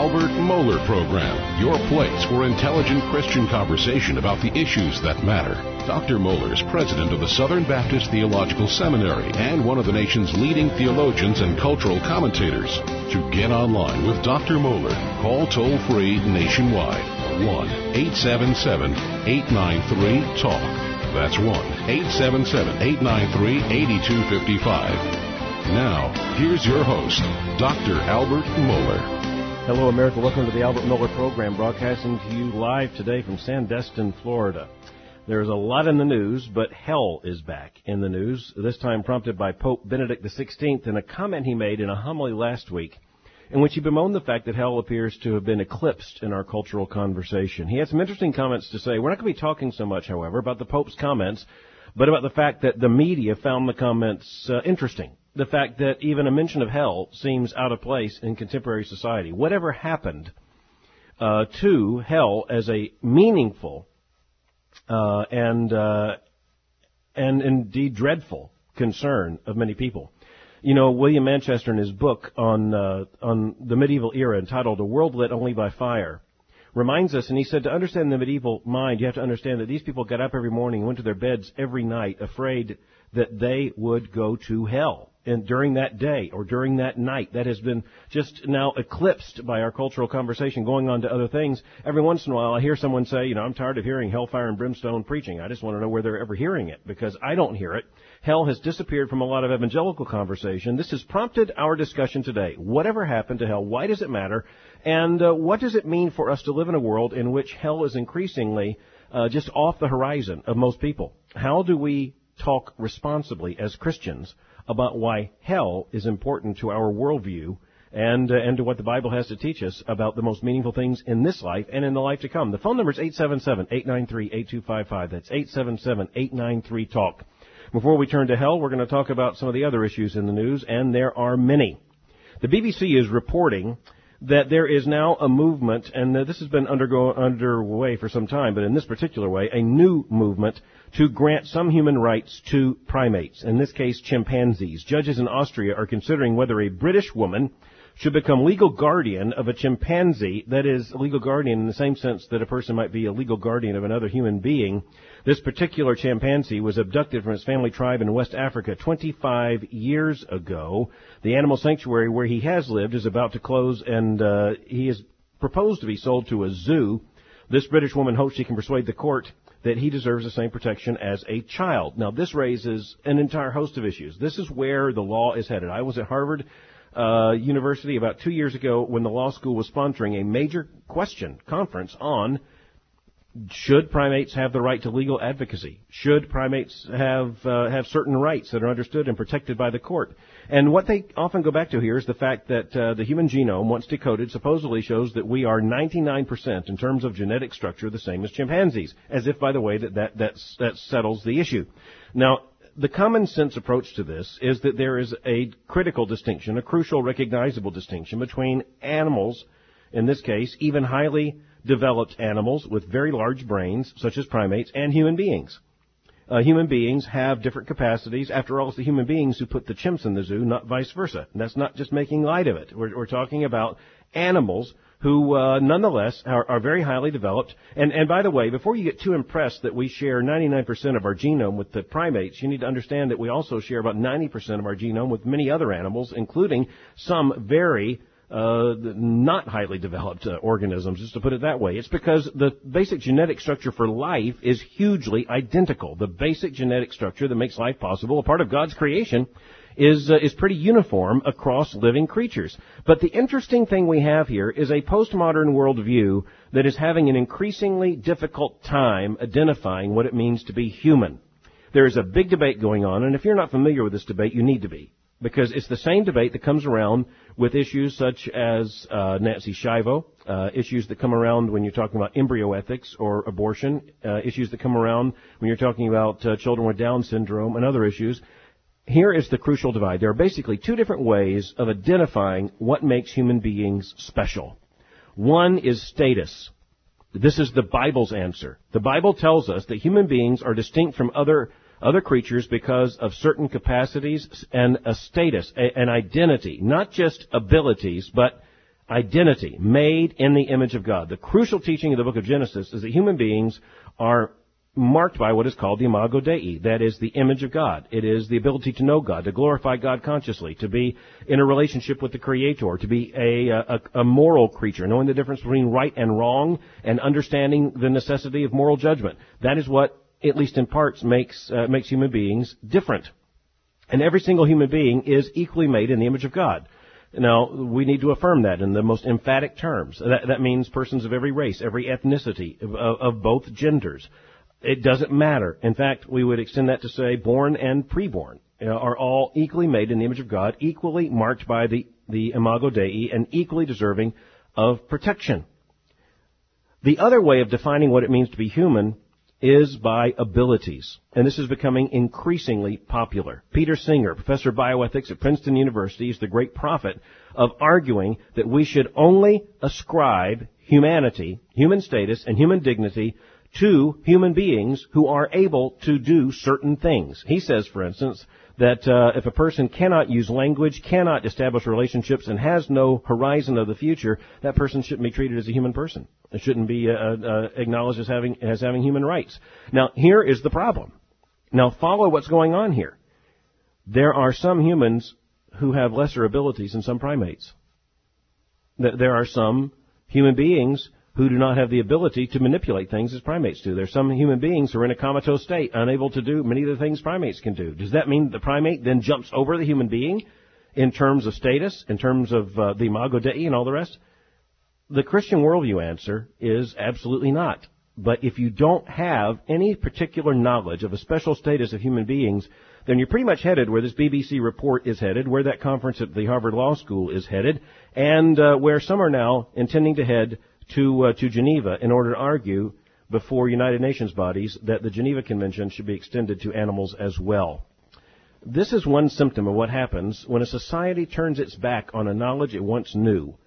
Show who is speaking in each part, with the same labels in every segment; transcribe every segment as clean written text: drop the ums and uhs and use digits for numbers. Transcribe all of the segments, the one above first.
Speaker 1: Albert Mohler Program, your place for intelligent Christian conversation about the issues that matter. Dr. Mohler is president of the Southern Baptist Theological Seminary and one of the nation's leading theologians and cultural commentators. To get online with Dr. Mohler, call toll-free nationwide, 1-877-893-TALK. That's 1-877-893-8255. Now, here's your host, Dr. Albert Mohler.
Speaker 2: Hello, America. Welcome to the Albert Mohler Program, broadcasting to you live today from Sandestin, Florida. There's a lot in the news, but hell is back in the news, this time prompted by Pope Benedict XVI in a comment he made in a homily last week in which he bemoaned the fact that hell appears to have been eclipsed in our cultural conversation. He had some interesting comments to say. We're not going to be talking so much, however, about the Pope's comments, but about the fact that the media found the comments interesting. The fact that even a mention of hell seems out of place in contemporary society. Whatever happened to hell as a meaningful and indeed dreadful concern of many people? You know, William Manchester, in his book on the medieval era entitled A World Lit Only by Fire, reminds us, and he said, to understand the medieval mind, you have to understand that these people got up every morning and went to their beds every night afraid that they would go to hell. And during that day or during that night, that has been just now eclipsed by our cultural conversation, going on to other things. Every once in a while, I hear someone say, I'm tired of hearing hellfire and brimstone preaching. I just want to know where they're ever hearing it, because I don't hear it. Hell has disappeared from a lot of evangelical conversation. This has prompted our discussion today. Whatever happened to hell? Why does it matter? And what does it mean for us to live in a world in which hell is increasingly just off the horizon of most people? How do we talk responsibly as Christians about why hell is important to our worldview and to what the Bible has to teach us about the most meaningful things in this life and in the life to come? The phone number is 877-893-8255. That's 877-893-TALK. Before we turn to hell, we're going to talk about some of the other issues in the news, and there are many. The BBC is reporting that there is now a movement, and this has been underway for some time, but in this particular way, a new movement to grant some human rights to primates, in this case chimpanzees. Judges in Austria are considering whether a British woman should become legal guardian of a chimpanzee, that is, a legal guardian in the same sense that a person might be a legal guardian of another human being. This particular chimpanzee was abducted from his family tribe in West Africa 25 years ago. The animal sanctuary where he has lived is about to close, and he is proposed to be sold to a zoo. This British woman hopes she can persuade the court that he deserves the same protection as a child. Now, this raises an entire host of issues. This is where the law is headed. I was at Harvard University about 2 years ago when the law school was sponsoring a major question conference on should primates have the right to legal advocacy? Should primates have certain rights that are understood and protected by the court? And what they often go back to here is the fact that the human genome, once decoded, supposedly shows that we are 99% in terms of genetic structure the same as chimpanzees, as if, by the way, that settles the issue. Now, the common sense approach to this is that there is a critical distinction, a crucial recognizable distinction between animals, in this case, even highly developed animals with very large brains, such as primates, and human beings. Human beings have different capacities. After all, it's the human beings who put the chimps in the zoo, not vice versa. And that's not just making light of it. We're talking about animals who nonetheless are very highly developed. And by the way, before you get too impressed that we share 99% of our genome with the primates, you need to understand that we also share about 90% of our genome with many other animals, including some very not highly developed organisms, just to put it that way. It's because the basic genetic structure for life is hugely identical. The basic genetic structure that makes life possible, a part of God's creation, is pretty uniform across living creatures. But the interesting thing we have here is a postmodern worldview that is having an increasingly difficult time identifying what it means to be human. There is a big debate going on, and if you're not familiar with this debate, you need to be. Because it's the same debate that comes around with issues such as Nancy Schiavo, issues that come around when you're talking about embryo ethics or abortion, issues that come around when you're talking about children with Down syndrome and other issues. Here is the crucial divide. There are basically two different ways of identifying what makes human beings special. One is status. This is the Bible's answer. The Bible tells us that human beings are distinct from other creatures because of certain capacities and a status, an identity, not just abilities, but Identity, made in the image of God. The crucial teaching of the book of Genesis is that human beings are marked by what is called the imago Dei. That is the image of God. It is the ability to know God, to glorify God consciously, to be in a relationship with the Creator, to be a moral creature, knowing the difference between right and wrong, and understanding the necessity of moral judgment. That is what, at least in parts, makes human beings different. And every single human being is equally made in the image of God. Now, we need to affirm that in the most emphatic terms. That means persons of every race, every ethnicity, of both genders. It doesn't matter. In fact, we would extend that to say born and preborn are all equally made in the image of God, equally marked by the imago Dei, and equally deserving of protection. The other way of defining what it means to be human is by abilities. And this is becoming increasingly popular. Peter Singer, professor of bioethics at Princeton University, is the great prophet of arguing that we should only ascribe humanity, human status, and human dignity to human beings who are able to do certain things. He says, for instance, that if a person cannot use language, cannot establish relationships, and has no horizon of the future, that person shouldn't be treated as a human person. It shouldn't be acknowledged as having human rights. Now, here is the problem. Now, follow what's going on here. There are some humans who have lesser abilities than some primates. There are some human beings who do not have the ability to manipulate things as primates do. There are some human beings who are in a comatose state, unable to do many of the things primates can do. Does that mean the primate then jumps over the human being in terms of status, in terms of the imago Dei and all the rest? The Christian worldview answer is absolutely not. But if you don't have any particular knowledge of a special status of human beings, then you're pretty much headed where this BBC report is headed, where that conference at the Harvard Law School is headed, and where some are now intending to head to Geneva in order to argue before United Nations bodies that the Geneva Convention should be extended to animals as well. This is one symptom of what happens when a society turns its back on a knowledge it once knew.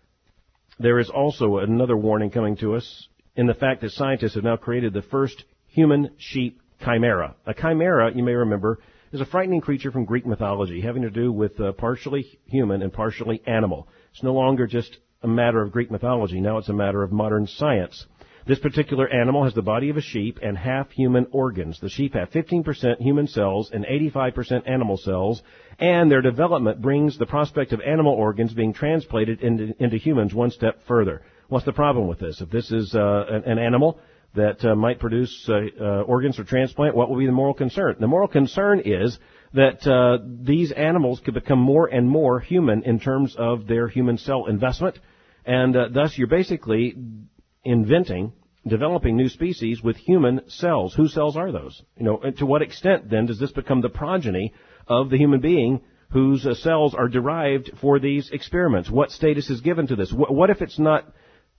Speaker 2: There is also another warning coming to us in the fact that scientists have now created the first human-sheep chimera. A chimera, you may remember, is a frightening creature from Greek mythology having to do with partially human and partially animal. It's no longer just a matter of Greek mythology. Now it's a matter of modern science. This particular animal has the body of a sheep and half human organs. The sheep have 15% human cells and 85% animal cells, and their development brings the prospect of animal organs being transplanted into humans one step further. What's the problem with this? If this is an animal that might produce organs for transplant, what will be the moral concern? The moral concern is that these animals could become more and more human in terms of their human cell investment, and thus you're basically developing new species with human cells. Whose cells are those? And to what extent then does this become the progeny of the human being whose cells are derived for these experiments? What status is given to this? What if it's not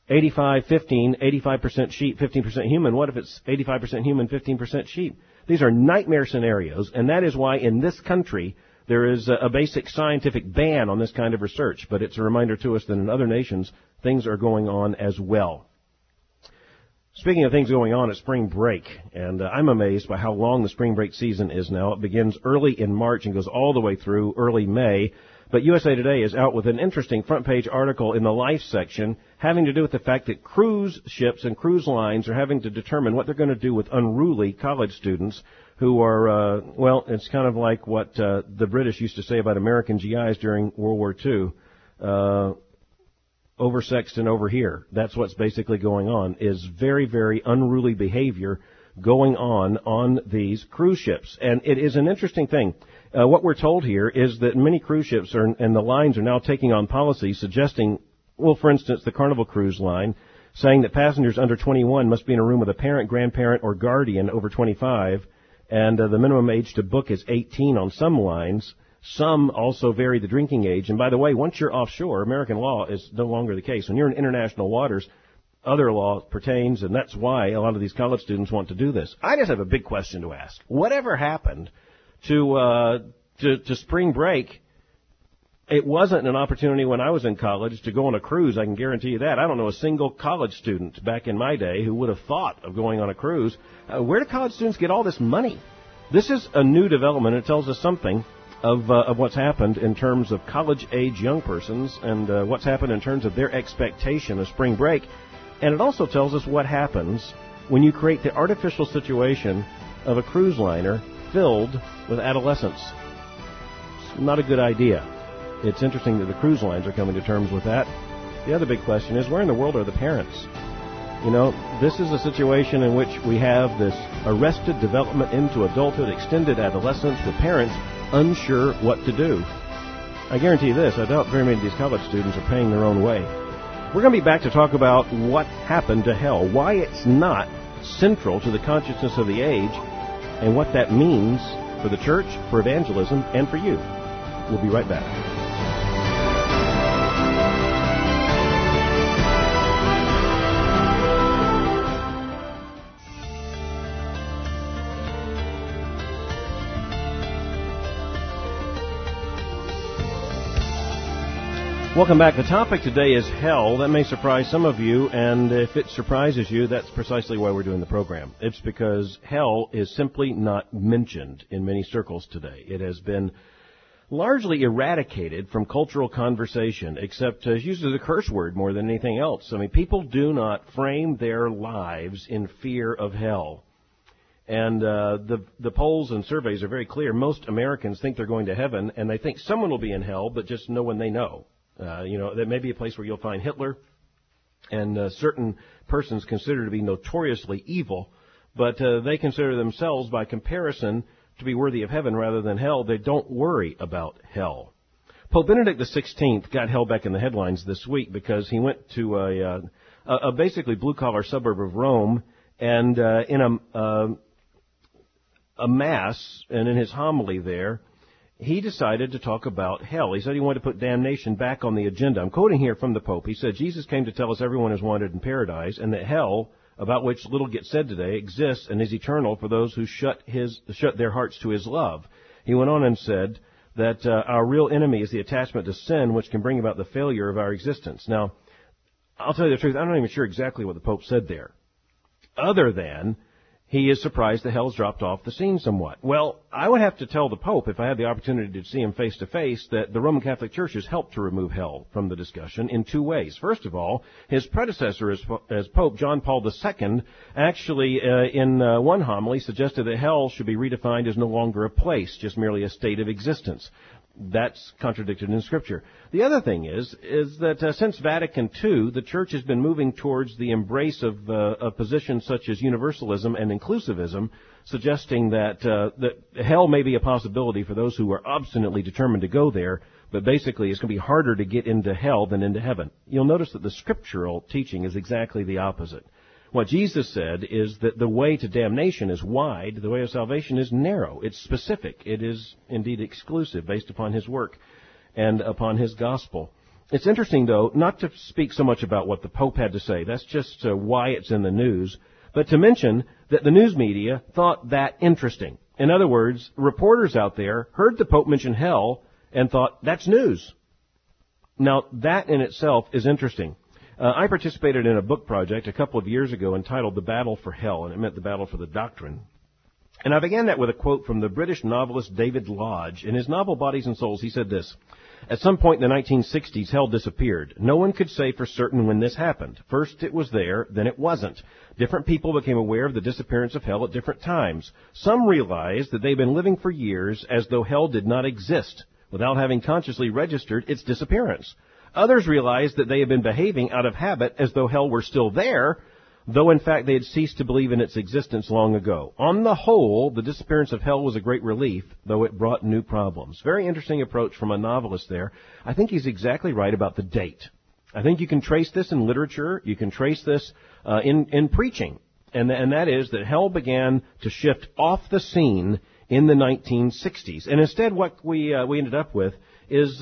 Speaker 2: 85% sheep, 15% human? What if it's 85% human, 15% sheep? These are nightmare scenarios, and that is why in this country there is a basic scientific ban on this kind of research. But it's a reminder to us that in other nations things are going on as well. Speaking of things going on at spring break, and I'm amazed by how long the spring break season is now. It begins early in March and goes all the way through early May. But USA Today is out with an interesting front-page article in the Life section having to do with the fact that cruise ships and cruise lines are having to determine what they're going to do with unruly college students who are, it's kind of like what the British used to say about American GIs during World War II. Oversexed and over here. That's what's basically going on, is very, very unruly behavior going on these cruise ships. And it is an interesting thing. What we're told here is that many cruise ships and the lines are now taking on policies suggesting, for instance, the Carnival Cruise Line, saying that passengers under 21 must be in a room with a parent, grandparent, or guardian over 25, and the minimum age to book is 18 on some lines. Some also vary the drinking age. And by the way, once you're offshore, American law is no longer the case. When you're in international waters, other law pertains, and that's why a lot of these college students want to do this. I just have a big question to ask. Whatever happened to spring break? It wasn't an opportunity when I was in college to go on a cruise, I can guarantee you that. I don't know a single college student back in my day who would have thought of going on a cruise. Where do college students get all this money? This is a new development. It tells us something of what's happened in terms of college-age young persons and what's happened in terms of their expectation of spring break. And it also tells us what happens when you create the artificial situation of a cruise liner filled with adolescents. It's not a good idea. It's interesting that the cruise lines are coming to terms with that. The other big question is, where in the world are the parents? You know, this is a situation in which we have this arrested development into adulthood, extended adolescence, with parents unsure what to do. I guarantee you this, I doubt very many of these college students are paying their own way. We're going to be back to talk about what happened to hell, why it's not central to the consciousness of the age, and what that means for the church, for evangelism, and for you. We'll be right back. Welcome back. The topic today is hell. That may surprise some of you, and if it surprises you, that's precisely why we're doing the program. It's because hell is simply not mentioned in many circles today. It has been largely eradicated from cultural conversation, except as used as a curse word more than anything else. I mean, people do not frame their lives in fear of hell. And the polls and surveys are very clear. Most Americans think they're going to heaven, and they think someone will be in hell, but just no one they know. That may be a place where you'll find Hitler and certain persons considered to be notoriously evil, but they consider themselves, by comparison, to be worthy of heaven rather than hell. They don't worry about hell. Pope Benedict XVI got held back in the headlines this week because he went to a basically blue-collar suburb of Rome, and in a mass and in his homily there, he decided to talk about hell. He said he wanted to put damnation back on the agenda. I'm quoting here from the Pope. He said, Jesus came to tell us everyone is wanted in paradise, and that hell, about which little gets said today, exists and is eternal for those who shut their hearts to his love. He went on and said that our real enemy is the attachment to sin, which can bring about the failure of our existence. Now, I'll tell you the truth, I'm not even sure exactly what the Pope said there, other than he is surprised that hell's dropped off the scene somewhat. Well, I would have to tell the Pope, if I had the opportunity to see him face to face, that the Roman Catholic Church has helped to remove hell from the discussion in two ways. First of all, his predecessor as Pope, John Paul II, actually in one homily suggested that hell should be redefined as no longer a place, just merely a state of existence. That's contradicted in Scripture. The other thing is that since Vatican II, the Church has been moving towards the embrace of positions such as universalism and inclusivism, suggesting that hell may be a possibility for those who are obstinately determined to go there, but basically it's going to be harder to get into hell than into heaven. You'll notice that the scriptural teaching is exactly the opposite. What Jesus said is that the way to damnation is wide, the way of salvation is narrow. It's specific. It is indeed exclusive based upon his work and upon his gospel. It's interesting, though, not to speak so much about what the Pope had to say. That's just why it's in the news, but to mention that the news media thought that interesting. In other words, reporters out there heard the Pope mention hell and thought, that's news. Now, that in itself is interesting. I participated in a book project a couple of years ago entitled The Battle for Hell, and it meant the battle for the doctrine. And I began that with a quote from the British novelist David Lodge. In his novel Bodies and Souls, he said this: "At some point in the 1960s, hell disappeared. No one could say for certain when this happened. First it was there, then it wasn't. Different people became aware of the disappearance of hell at different times. Some realized that they'd been living for years as though hell did not exist, without having consciously registered its disappearance. Others realized that they had been behaving out of habit as though hell were still there, though in fact they had ceased to believe in its existence long ago. On the whole, the disappearance of hell was a great relief, though it brought new problems." Very interesting approach from a novelist there. I think he's exactly right about the date. I think you can trace this in literature. You can trace this in preaching. And that is that hell began to shift off the scene in the 1960s. And instead what we ended up with is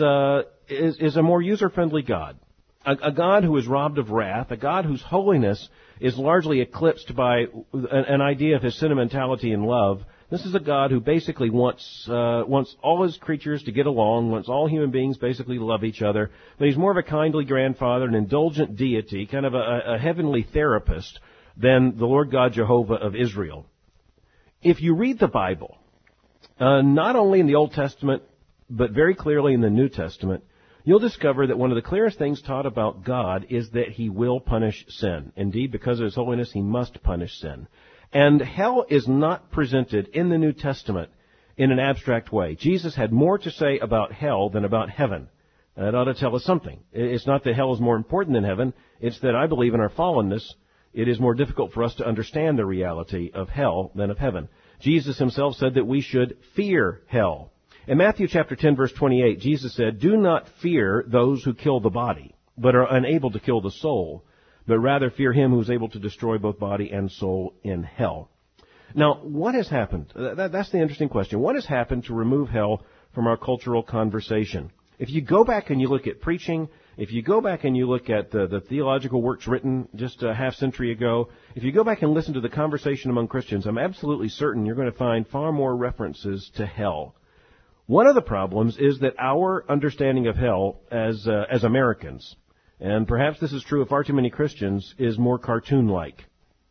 Speaker 2: a more user-friendly God. A God who is robbed of wrath, a God whose holiness is largely eclipsed by an idea of his sentimentality and love. This is a God who basically wants all his creatures to get along, wants all human beings basically to love each other, but he's more of a kindly grandfather, an indulgent deity, kind of a heavenly therapist than the Lord God Jehovah of Israel. If you read the Bible, not only in the Old Testament, but very clearly in the New Testament, you'll discover that one of the clearest things taught about God is that He will punish sin. Indeed, because of His holiness, He must punish sin. And hell is not presented in the New Testament in an abstract way. Jesus had more to say about hell than about heaven. That ought to tell us something. It's not that hell is more important than heaven. It's that I believe in our fallenness, it is more difficult for us to understand the reality of hell than of heaven. Jesus Himself said that we should fear hell. In Matthew chapter 10, verse 28, Jesus said, "Do not fear those who kill the body, but are unable to kill the soul, but rather fear Him who is able to destroy both body and soul in hell." Now, what has happened? That's the interesting question. What has happened to remove hell from our cultural conversation? If you go back and you look at preaching, if you go back and you look at the theological works written just a half century ago, if you go back and listen to the conversation among Christians, I'm absolutely certain you're going to find far more references to hell. One of the problems is that our understanding of hell as Americans, and perhaps this is true of far too many Christians, is more cartoon-like.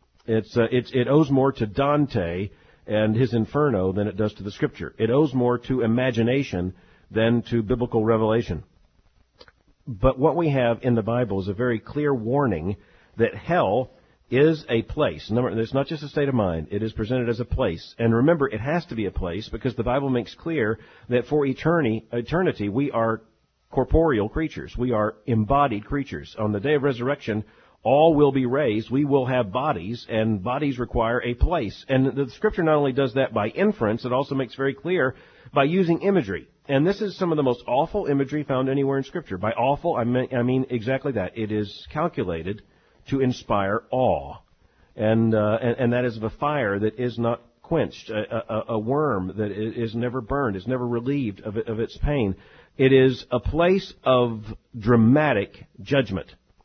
Speaker 2: It owes more to Dante and his Inferno than it does to the Scripture. It owes more to imagination than to biblical revelation. But what we have in the Bible is a very clear warning that hell is a place. It's not just a state of mind. It is presented as a place. And remember, it has to be a place because the Bible makes clear that for eternity we are corporeal creatures. We are embodied creatures. On the day of resurrection, all will be raised. We will have bodies, and bodies require a place. And the Scripture not only does that by inference, it also makes very clear by using imagery. And this is some of the most awful imagery found anywhere in Scripture. By awful, I mean exactly that. It is calculated to inspire awe. And that is of a fire that is not quenched, a worm that is never burned, is never relieved of its pain. It is a place of dramatic judgment.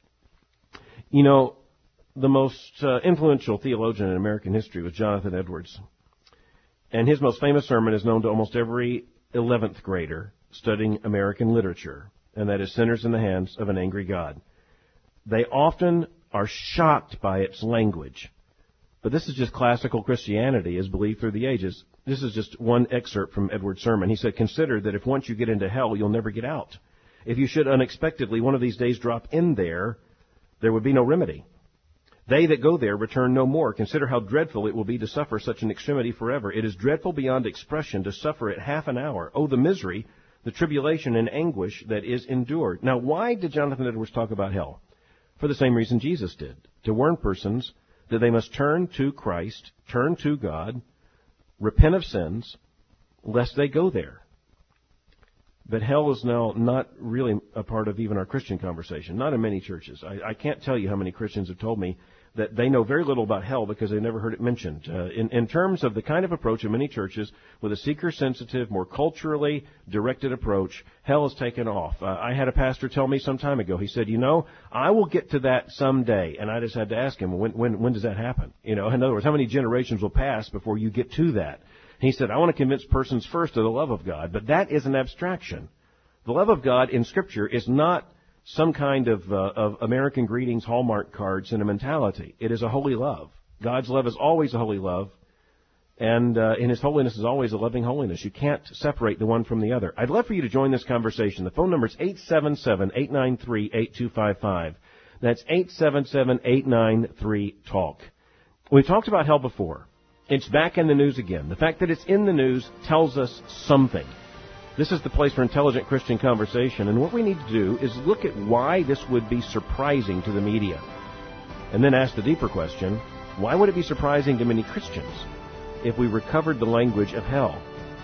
Speaker 2: You know, the most influential theologian in American history was Jonathan Edwards. And his most famous sermon is known to almost every 11th grader studying American literature, and that is Sinners in the Hands of an Angry God. They often are shocked by its language. But this is just classical Christianity as believed through the ages. This is just one excerpt from Edwards' sermon. He said, "Consider that if once you get into hell, you'll never get out. If you should unexpectedly one of these days drop in there would be no remedy. They that go there return no more. Consider how dreadful it will be to suffer such an extremity forever. It is dreadful beyond expression to suffer it half an hour. Oh, the misery, the tribulation and anguish that is endured." Now, why did Jonathan Edwards talk about hell? For the same reason Jesus did, to warn persons that they must turn to Christ, turn to God, repent of sins, lest they go there. But hell is now not really a part of even our Christian conversation, not in many churches. I can't tell you how many Christians have told me that they know very little about hell because they never heard it mentioned. In terms of the kind of approach of many churches, with a seeker-sensitive, more culturally directed approach, hell is taken off. I had a pastor tell me some time ago, he said, I will get to that someday. And I just had to ask him, when does that happen? In other words, how many generations will pass before you get to that? He said, I want to convince persons first of the love of God, but that is an abstraction. The love of God in Scripture is not some kind of American Greetings Hallmark card sentimentality. It is a holy love. God's love is always a holy love, and in His holiness is always a loving holiness. You can't separate the one from the other. I'd love for you to join this conversation. The phone number is 877-893-8255. That's 877-893-TALK. We've talked about hell before. It's back in the news again. The fact that it's in the news tells us something. This is the place for intelligent Christian conversation, and what we need to do is look at why this would be surprising to the media. And then ask the deeper question, why would it be surprising to many Christians if we recovered the language of hell?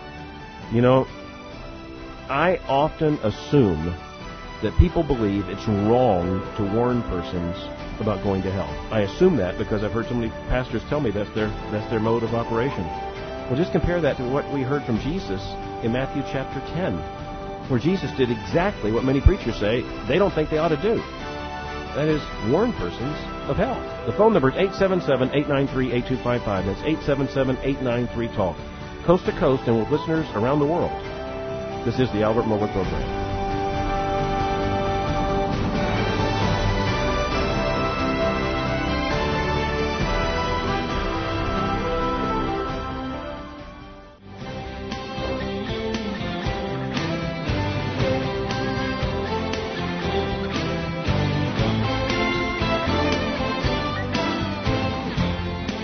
Speaker 2: I often assume that people believe it's wrong to warn persons about going to hell. I assume that because I've heard so many pastors tell me that's their mode of operation. Well, just compare that to what we heard from Jesus in Matthew chapter 10, where Jesus did exactly what many preachers say they don't think they ought to do. That is, warn persons of hell. The phone number is 877-893-8255. That's 877-893-TALK. Coast to coast and with listeners around the world. This is the Albert Mohler Program.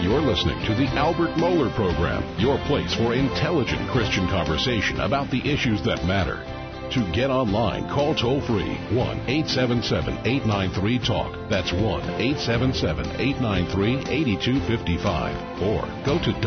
Speaker 1: You're listening to the Albert Mohler Program, your place for intelligent Christian conversation about the issues that matter. To get online, call toll-free 1-877-893-TALK. That's 1-877-893-8255. Or go to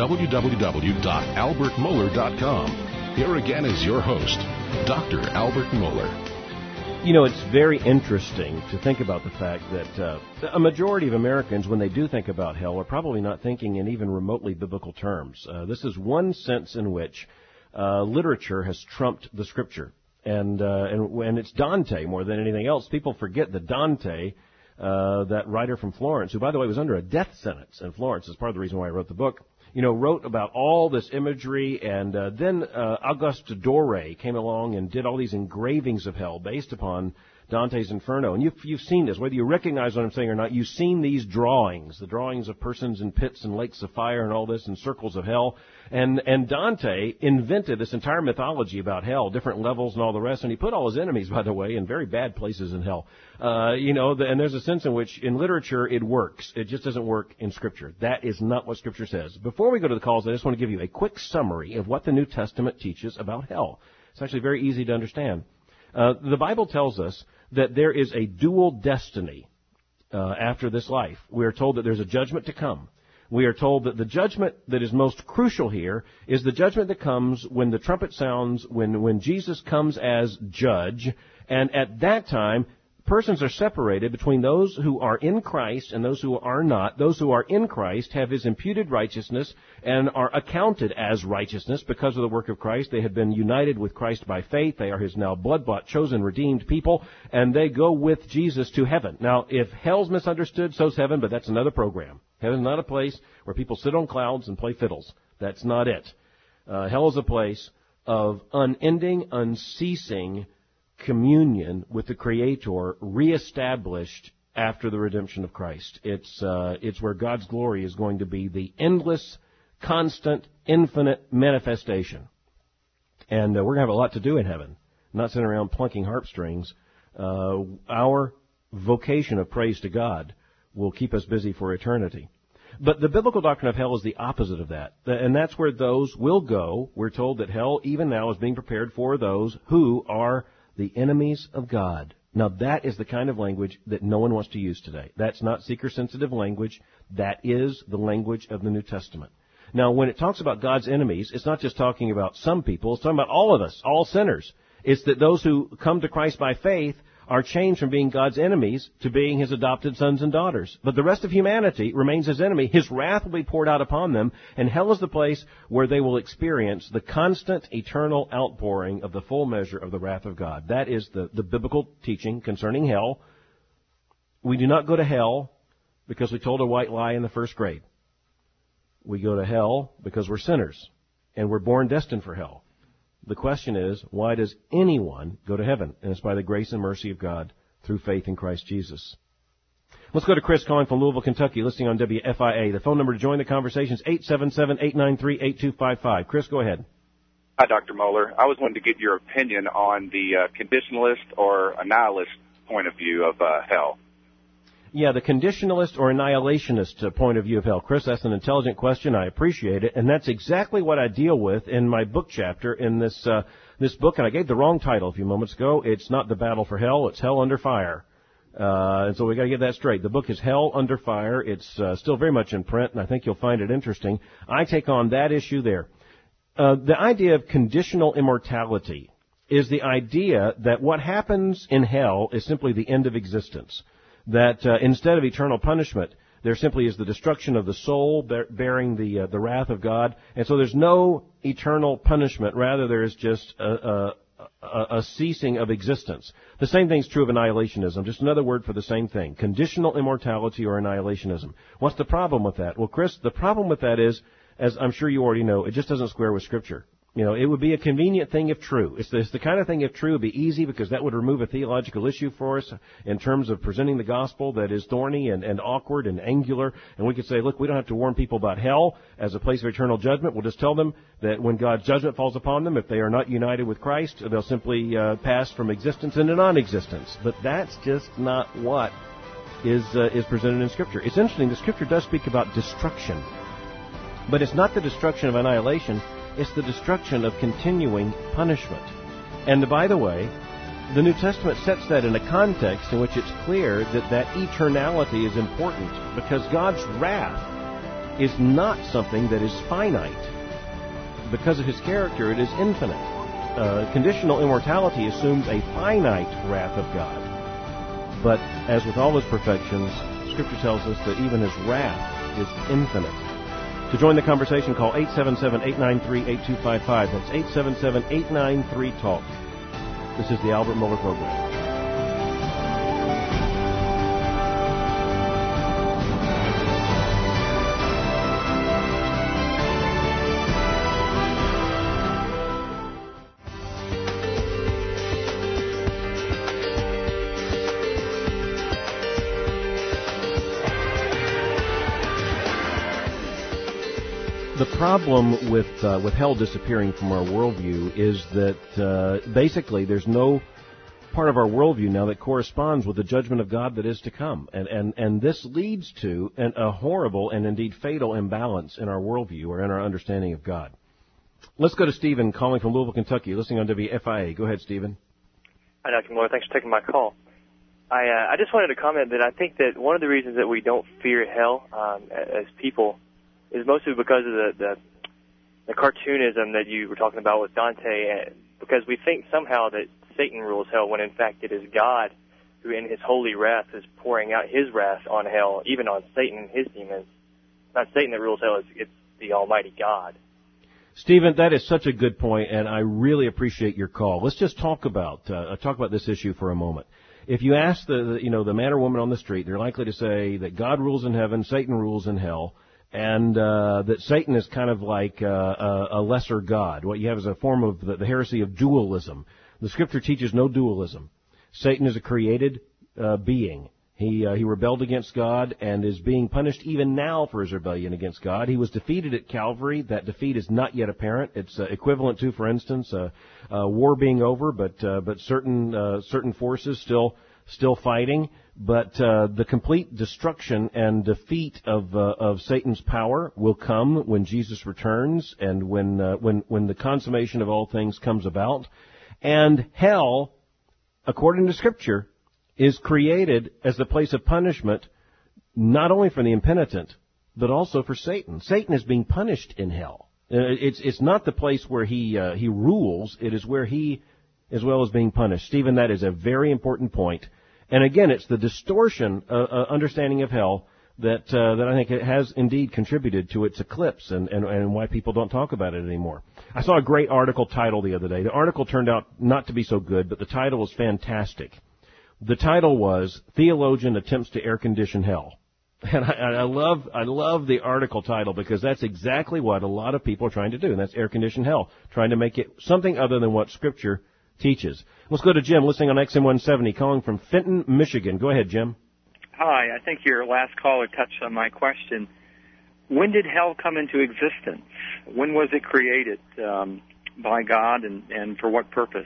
Speaker 1: www.albertmohler.com. Here again is your host, Dr. Albert Mohler.
Speaker 2: You know, it's very interesting to think about the fact that a majority of Americans, when they do think about hell, are probably not thinking in even remotely biblical terms. This is one sense in which literature has trumped the Scripture. And it's Dante more than anything else. People forget that Dante, that writer from Florence, who, by the way, was under a death sentence in Florence, is part of the reason why I wrote the book, wrote about all this imagery, and then Auguste Doré came along and did all these engravings of hell based upon Dante's Inferno. And you've seen this, whether you recognize what I'm saying or not, you've seen these drawings, the drawings of persons in pits and lakes of fire and all this, and circles of hell. And Dante invented this entire mythology about hell, different levels and all the rest, and he put all his enemies, by the way, in very bad places in hell. And there's a sense in which in literature it works. It just doesn't work in Scripture. That is not what Scripture says. Before we go to the calls, I just want to give you a quick summary of what the New Testament teaches about hell. It's actually very easy to understand. The Bible tells us that there is a dual destiny after this life. We are told that there's a judgment to come. We are told that the judgment that is most crucial here is the judgment that comes when the trumpet sounds, when Jesus comes as judge, and at that time, persons are separated between those who are in Christ and those who are not. Those who are in Christ have His imputed righteousness and are accounted as righteousness because of the work of Christ. They have been united with Christ by faith. They are His now blood-bought, chosen, redeemed people, and they go with Jesus to heaven. Now, if hell's misunderstood, so's heaven, but that's another program. Heaven's not a place where people sit on clouds and play fiddles. That's not it. Hell is a place of unending, unceasing communion with the Creator, reestablished after the redemption of Christ. It's where God's glory is going to be the endless, constant, infinite manifestation. And we're going to have a lot to do in heaven, not sitting around plunking harp strings. Our vocation of praise to God will keep us busy for eternity. But the biblical doctrine of hell is the opposite of that. And that's where those will go. We're told that hell, even now, is being prepared for those who are the enemies of God. Now, that is the kind of language that no one wants to use today. That's not seeker-sensitive language. That is the language of the New Testament. Now, when it talks about God's enemies, it's not just talking about some people. It's talking about all of us, all sinners. It's that those who come to Christ by faith are changed from being God's enemies to being His adopted sons and daughters. But the rest of humanity remains His enemy. His wrath will be poured out upon them, and hell is the place where they will experience the constant, eternal outpouring of the full measure of the wrath of God. That is the biblical teaching concerning hell. We do not go to hell because we told a white lie in the first grade. We go to hell because we're sinners, and we're born destined for hell. The question is, why does anyone go to heaven? And it's by the grace and mercy of God through faith in Christ Jesus. Let's go to Chris calling from Louisville, Kentucky, listening on WFIA. The phone number to join the conversation is 877-893-8255. Chris, go ahead.
Speaker 3: Hi, Dr. Mohler. I was wanting to get your opinion on the conditionalist or annihilist point of view of hell.
Speaker 2: Yeah, the conditionalist or annihilationist point of view of hell. Chris, that's an intelligent question. I appreciate it. And that's exactly what I deal with in my book chapter in this book. And I gave the wrong title a few moments ago. It's not The Battle for Hell. It's Hell Under Fire. And so we got to get that straight. The book is Hell Under Fire. It's still very much in print, and I think you'll find it interesting. I take on that issue there. The idea of conditional immortality is the idea that what happens in hell is simply the end of existence. That instead of eternal punishment, there simply is the destruction of the soul bearing the wrath of God. And so there's no eternal punishment. Rather, there is just a ceasing of existence. The same thing is true of annihilationism, just another word for the same thing. Conditional immortality or annihilationism. What's the problem with that? Well, Chris, the problem with that is, as I'm sure you already know, it just doesn't square with Scripture. You know, it would be a convenient thing if true. It's the kind of thing if true would be easy because that would remove a theological issue for us in terms of presenting the gospel that is thorny and awkward and angular. And we could say, look, we don't have to warn people about hell as a place of eternal judgment. We'll just tell them that when God's judgment falls upon them, if they are not united with Christ, they'll simply pass from existence into non-existence. But that's just not what is presented in Scripture. It's interesting. The Scripture does speak about destruction. But it's not the destruction of annihilation, it's the destruction of continuing punishment. And by the way, the New Testament sets that in a context in which it's clear that eternality is important, because God's wrath is not something that is finite. Because of His character, it is infinite. Conditional immortality assumes a finite wrath of God. But as with all His perfections, Scripture tells us that even His wrath is infinite. To join the conversation, call 877-893-8255. That's 877-893-TALK. This is the Albert Mohler Program. The problem with hell disappearing from our worldview is that basically there's no part of our worldview now that corresponds with the judgment of God that is to come. And this leads to a horrible and indeed fatal imbalance in our worldview or in our understanding of God. Let's go to Stephen calling from Louisville, Kentucky, listening on WFIA. Go ahead, Stephen.
Speaker 4: Hi, Dr. Moore. Thanks for taking my call. I just wanted to comment that I think that one of the reasons that we don't fear hell as people is mostly because of the cartoonism that you were talking about with Dante, because we think somehow that Satan rules hell when in fact it is God who in His holy wrath is pouring out His wrath on hell, even on Satan and his demons. It's not Satan that rules hell, it's the Almighty God.
Speaker 2: Stephen, that is such a good point, and I really appreciate your call. Let's just talk about this issue for a moment. If you ask the man or woman on the street, they're likely to say that God rules in heaven, Satan rules in hell, and that Satan is kind of like a lesser god. What you have is a form of the heresy of dualism. The Scripture teaches no dualism. Satan is a created being. He rebelled against God and is being punished even now for his rebellion against God. He was defeated at Calvary. That defeat is not yet apparent. It's equivalent to, for instance, war being over, but certain forces still fighting. But the complete destruction and defeat of Satan's power will come when Jesus returns and when the consummation of all things comes about. And hell, according to Scripture, is created as the place of punishment not only for the impenitent, but also for Satan. Satan is being punished in hell. It's not the place where he rules. It is where he, as well as being punished. Stephen, that is a very important point. And again, it's the distortion understanding of hell that I think it has indeed contributed to its eclipse and why people don't talk about it anymore. I saw a great article title the other day. The article turned out not to be so good, but the title was fantastic. The title was "Theologian Attempts to Air Condition Hell." And I love the article title because that's exactly what a lot of people are trying to do, and that's air condition hell, trying to make it something other than what Scripture teaches. Let's go to Jim, listening on XM 170, calling from Fenton, Michigan. Go ahead, Jim.
Speaker 5: Hi, I think your last caller touched on my question. When did hell come into existence? When was it created by God, and for what purpose?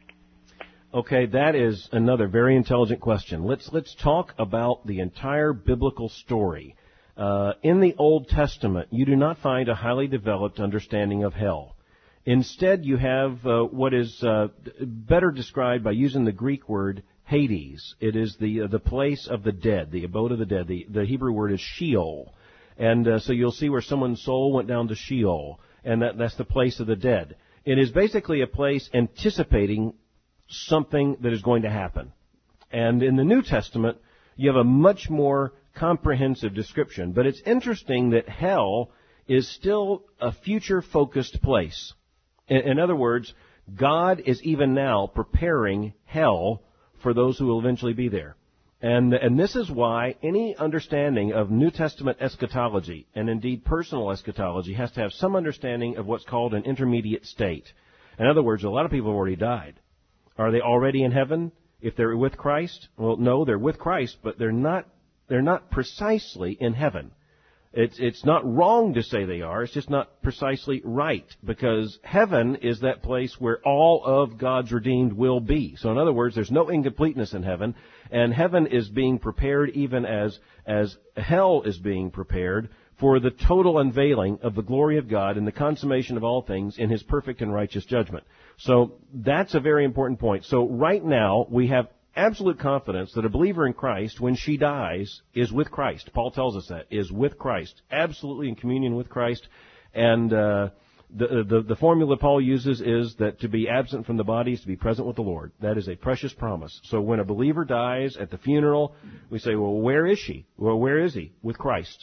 Speaker 2: Okay, that is another very intelligent question. Let's talk about the entire biblical story. In the Old Testament, you do not find a highly developed understanding of hell. Instead, you have what is better described by using the Greek word Hades. It is the place of the dead, the abode of the dead. The Hebrew word is Sheol. And so you'll see where someone's soul went down to Sheol, and that's the place of the dead. It is basically a place anticipating something that is going to happen. And in the New Testament, you have a much more comprehensive description. But it's interesting that hell is still a future-focused place. In other words, God is even now preparing hell for those who will eventually be there. And this is why any understanding of New Testament eschatology, and indeed personal eschatology, has to have some understanding of what's called an intermediate state. In other words, a lot of people have already died. Are they already in heaven if they're with Christ? Well, no, they're with Christ, but they're not precisely in heaven. It's not wrong to say they are. It's just not precisely right, because heaven is that place where all of God's redeemed will be. So in other words, there's no incompleteness in heaven, and heaven is being prepared even as hell is being prepared for the total unveiling of the glory of God and the consummation of all things in His perfect and righteous judgment. So that's a very important point. So right now, we have absolute confidence that a believer in Christ, when she dies, is with Christ. Paul tells us that, is with Christ, absolutely in communion with Christ. And the formula Paul uses is that to be absent from the body is to be present with the Lord. That is a precious promise. So when a believer dies at the funeral, we say, well, where is she? Well, where is he? With Christ.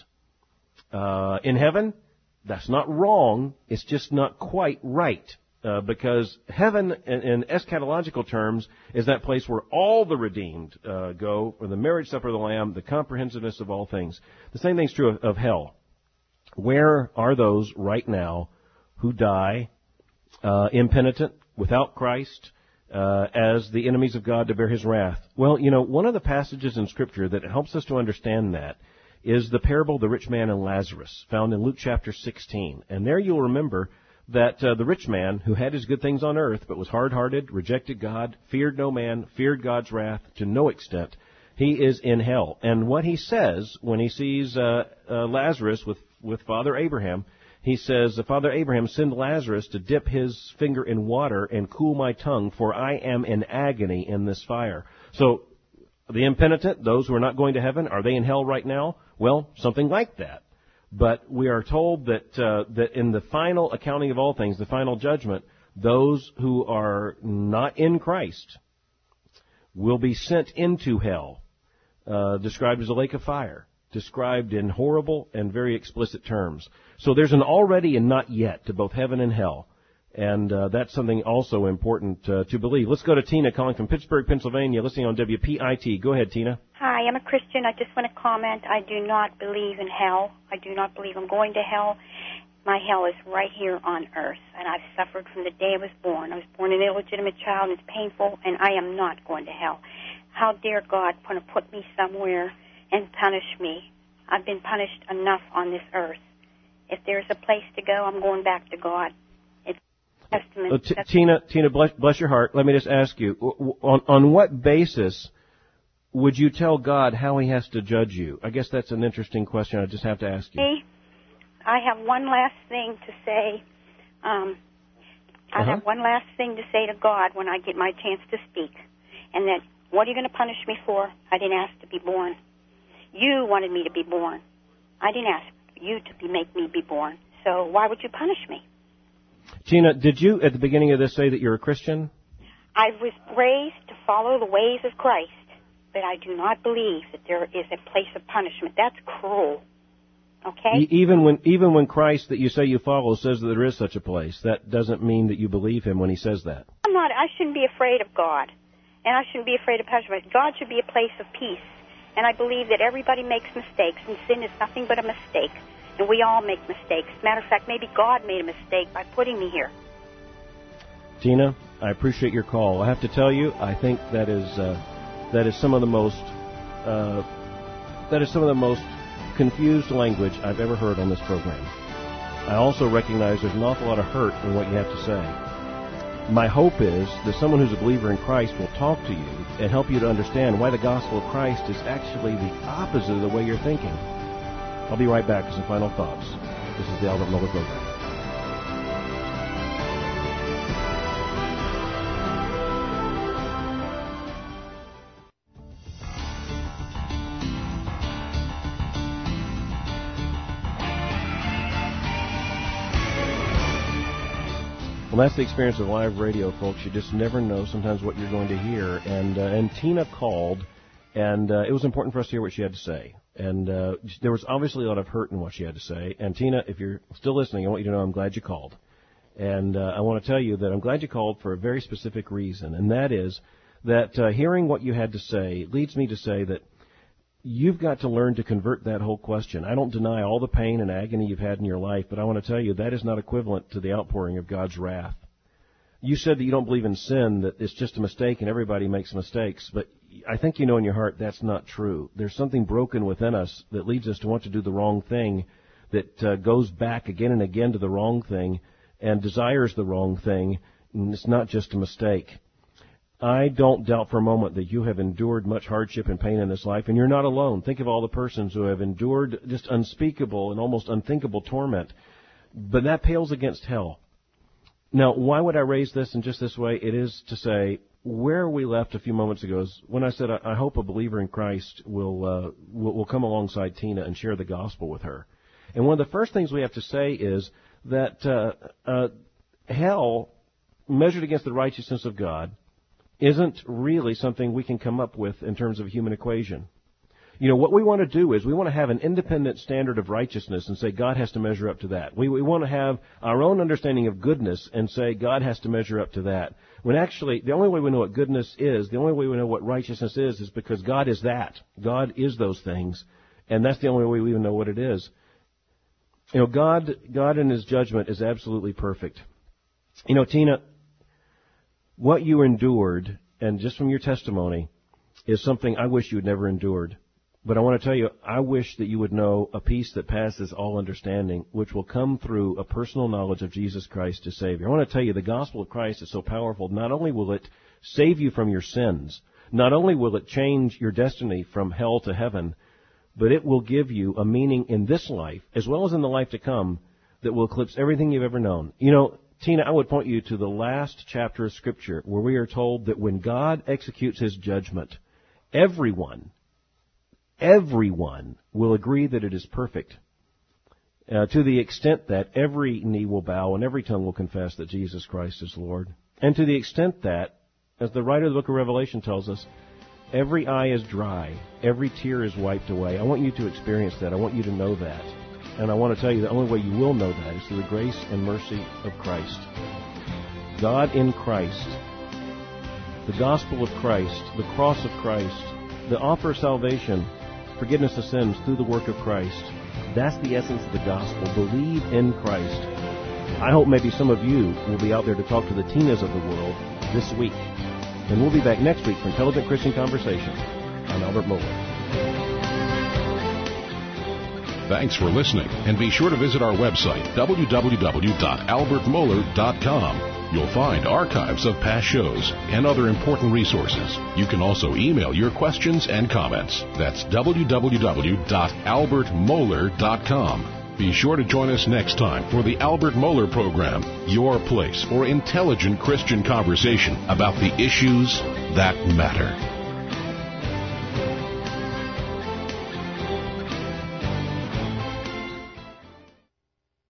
Speaker 2: In heaven, that's not wrong. It's just not quite right. Because heaven, in eschatological terms, is that place where all the redeemed go, for the marriage supper of the Lamb, the comprehensiveness of all things. The same thing's true of hell. Where are those right now who die impenitent, without Christ, as the enemies of God to bear His wrath? Well, one of the passages in Scripture that helps us to understand that is the parable of the rich man and Lazarus, found in Luke chapter 16. And there you'll remember that the rich man, who had his good things on earth, but was hard-hearted, rejected God, feared no man, feared God's wrath to no extent, he is in hell. And what he says when he sees Lazarus with Father Abraham, he says, Father Abraham, send Lazarus to dip his finger in water and cool my tongue, for I am in agony in this fire. So the impenitent, those who are not going to heaven, are they in hell right now? Well, something like that. But we are told that in the final accounting of all things, the final judgment, those who are not in Christ will be sent into hell, described as a lake of fire, described in horrible and very explicit terms. So there's an already and not yet to both heaven and hell. And that's something also important to believe. Let's go to Tina calling from Pittsburgh, Pennsylvania, listening on WPIT. Go ahead, Tina.
Speaker 6: Hi, I'm a Christian. I just want to comment. I do not believe in hell. I do not believe I'm going to hell. My hell is right here on earth, and I've suffered from the day I was born. I was born an illegitimate child, and it's painful, and I am not going to hell. How dare God put me somewhere and punish me? I've been punished enough on this earth. If there's a place to go, I'm going back to God.
Speaker 2: Tina, bless your heart. Let me just ask you, on what basis would you tell God how He has to judge you? I guess that's an interesting question. I just have to ask you.
Speaker 6: I have one last thing to say. I have one last thing to say to God when I get my chance to speak, and that, what are you going to punish me for? I didn't ask to be born. You wanted me to be born. I didn't ask you to make me be born. So why would you punish me?
Speaker 2: Tina, did you at the beginning of this say that you're a Christian?
Speaker 6: I was raised to follow the ways of Christ, but I do not believe that there is a place of punishment. That's cruel. Okay?
Speaker 2: Even when Christ that you say you follow says that there is such a place, that doesn't mean that you believe Him when He says that.
Speaker 6: I shouldn't be afraid of God, and I shouldn't be afraid of punishment. God should be a place of peace, and I believe that everybody makes mistakes, and sin is nothing but a mistake. And we all make mistakes. Matter of fact, maybe God made a mistake by putting me here.
Speaker 2: Tina, I appreciate your call. I have to tell you, I think that is some of the most confused language I've ever heard on this program. I also recognize there's an awful lot of hurt in what you have to say. My hope is that someone who's a believer in Christ will talk to you and help you to understand why the gospel of Christ is actually the opposite of the way you're thinking. I'll be right back with some final thoughts. This is the Albert Mohler Program. Well, that's the experience of live radio, folks. You just never know sometimes what you're going to hear. And Tina called, and it was important for us to hear what she had to say. And there was obviously a lot of hurt in what she had to say. And Tina, if you're still listening, I want you to know I'm glad you called. And I want to tell you that I'm glad you called for a very specific reason, and that is that hearing what you had to say leads me to say that you've got to learn to convert that whole question. I don't deny all the pain and agony you've had in your life, but I want to tell you that is not equivalent to the outpouring of God's wrath. You said that you don't believe in sin, that it's just a mistake and everybody makes mistakes, but I think you know in your heart that's not true. There's something broken within us that leads us to want to do the wrong thing, that goes back again and again to the wrong thing and desires the wrong thing, and it's not just a mistake. I don't doubt for a moment that you have endured much hardship and pain in this life, and you're not alone. Think of all the persons who have endured just unspeakable and almost unthinkable torment, but that pales against hell. Now, why would I raise this in just this way? It is to say, where we left a few moments ago is when I said I hope a believer in Christ will come alongside Tina and share the gospel with her. And one of the first things we have to say is that hell, measured against the righteousness of God, isn't really something we can come up with in terms of a human equation. You know, what we want to do is we want to have an independent standard of righteousness and say God has to measure up to that. We want to have our own understanding of goodness and say God has to measure up to that. When actually, the only way we know what goodness is, the only way we know what righteousness is because God is that. God is those things. And that's the only way we even know what it is. You know, God in His judgment is absolutely perfect. You know, Tina, what you endured, and just from your testimony, is something I wish you had never endured. But I want to tell you, I wish that you would know a peace that passes all understanding, which will come through a personal knowledge of Jesus Christ as Savior. I want to tell you, the gospel of Christ is so powerful. Not only will it save you from your sins, not only will it change your destiny from hell to heaven, but it will give you a meaning in this life, as well as in the life to come, that will eclipse everything you've ever known. You know, Tina, I would point you to the last chapter of Scripture where we are told that when God executes His judgment, everyone will agree that it is perfect, to the extent that every knee will bow and every tongue will confess that Jesus Christ is Lord. And to the extent that, as the writer of the book of Revelation tells us, every eye is dry, every tear is wiped away. I want you to experience that. I want you to know that. And I want to tell you the only way you will know that is through the grace and mercy of Christ. God in Christ, the gospel of Christ, the cross of Christ, the offer of salvation, forgiveness of sins through the work of Christ. That's the essence of the gospel. Believe in Christ. I hope maybe some of you will be out there to talk to the Tinas of the world this week. And we'll be back next week for Intelligent Christian Conversation. I'm Albert Mohler.
Speaker 1: Thanks for listening, and be sure to visit our website, www.albertmohler.com. You'll find archives of past shows and other important resources. You can also email your questions and comments. That's www.albertmohler.com. Be sure to join us next time for the Albert Mohler Program, your place for intelligent Christian conversation about the issues that matter.